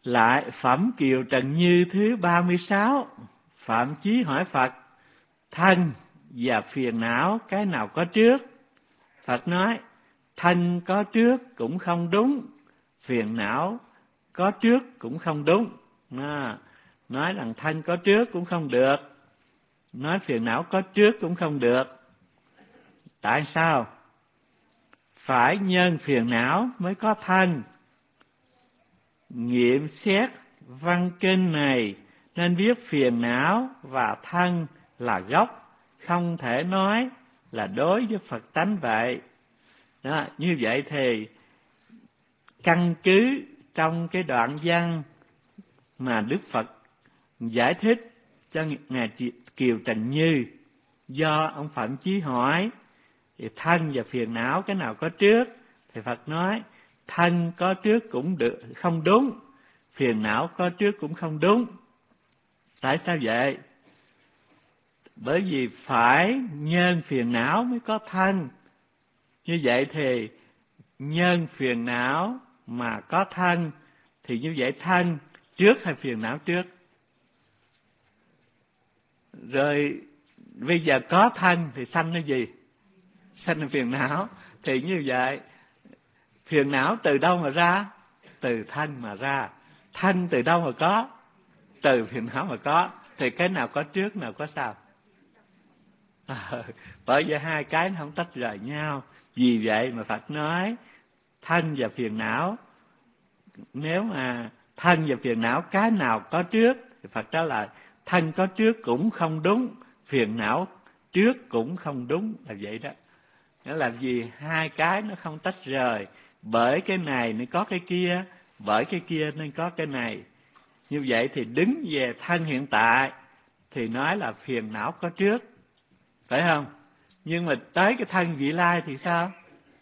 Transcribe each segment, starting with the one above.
Lại phẩm Kiều Trần Như thứ 36. Phạm Chí hỏi Phật: thân và phiền não cái nào có trước? Phật nói: thân có trước cũng không đúng, phiền não có trước cũng không đúng. Nói rằng thân có trước cũng không được, nói phiền não có trước cũng không được. Tại sao? Phải nhân phiền não mới có thân. Nghiệm xét văn kinh này nên biết phiền não và thân là gốc, không thể nói là đối với Phật tánh vậy. Đó, như vậy thì căn cứ trong cái đoạn văn mà Đức Phật giải thích cho Ngài Kiều Trần Như, do ông Phạm Chí hỏi thì thân và phiền não cái nào có trước, thì Phật nói thân có trước cũng được không đúng, phiền não có trước cũng không đúng. Tại sao vậy? Bởi vì phải nhân phiền não mới có thân. Như vậy thì nhân phiền não mà có thân, thì như vậy thân trước hay phiền não trước? Rồi bây giờ có thân thì sanh cái gì? Sanh là phiền não. Thì như vậy phiền não từ đâu mà ra? Từ thân mà ra. Thân từ đâu mà có? Từ phiền não mà có. Thì cái nào có trước, nào có sau? Bởi vì hai cái nó không tách rời nhau. Vì vậy mà Phật nói thân và phiền não, nếu mà thân và phiền não cái nào có trước, thì Phật trả lời thân có trước cũng không đúng, phiền não trước cũng không đúng, là vậy đó. Nó là vì hai cái nó không tách rời, bởi cái này nên có cái kia, bởi cái kia nên có cái này. Như vậy thì đứng về thân hiện tại thì nói là phiền não có trước, phải không? Nhưng mà tới cái thân vị lai thì sao?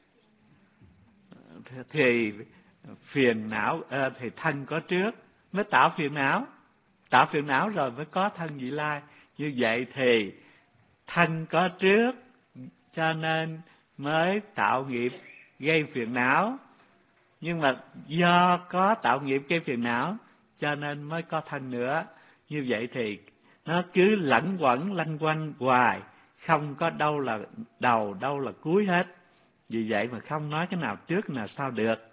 Thì phiền não thì thân có trước mới tạo phiền não rồi mới có thân vị lai. Như vậy thì thân có trước cho nên mới tạo nghiệp gây phiền não, nhưng mà do có tạo nghiệp gây phiền não cho nên mới có thân nữa. Như vậy thì nó cứ lẫn quẩn lanh quanh hoài, không có đâu là đầu đâu là cuối hết. Vì vậy mà không nói cái nào trước cái nào sau được.